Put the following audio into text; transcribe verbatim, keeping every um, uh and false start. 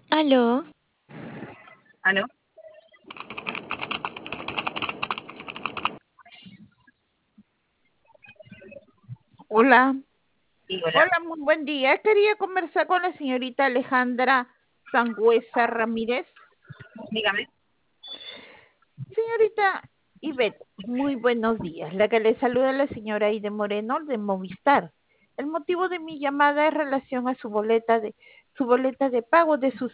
Aló, ¿Aló? Hola, Sí, hola, hola, muy buen día. Quería conversar con la señorita Alejandra Sangüesa Ramírez. dígame. Señorita Ivette, muy buenos días. La que le saluda la señora Aide Moreno de Movistar. El motivo de mi llamada es relación a su boleta de su boleta de pago de su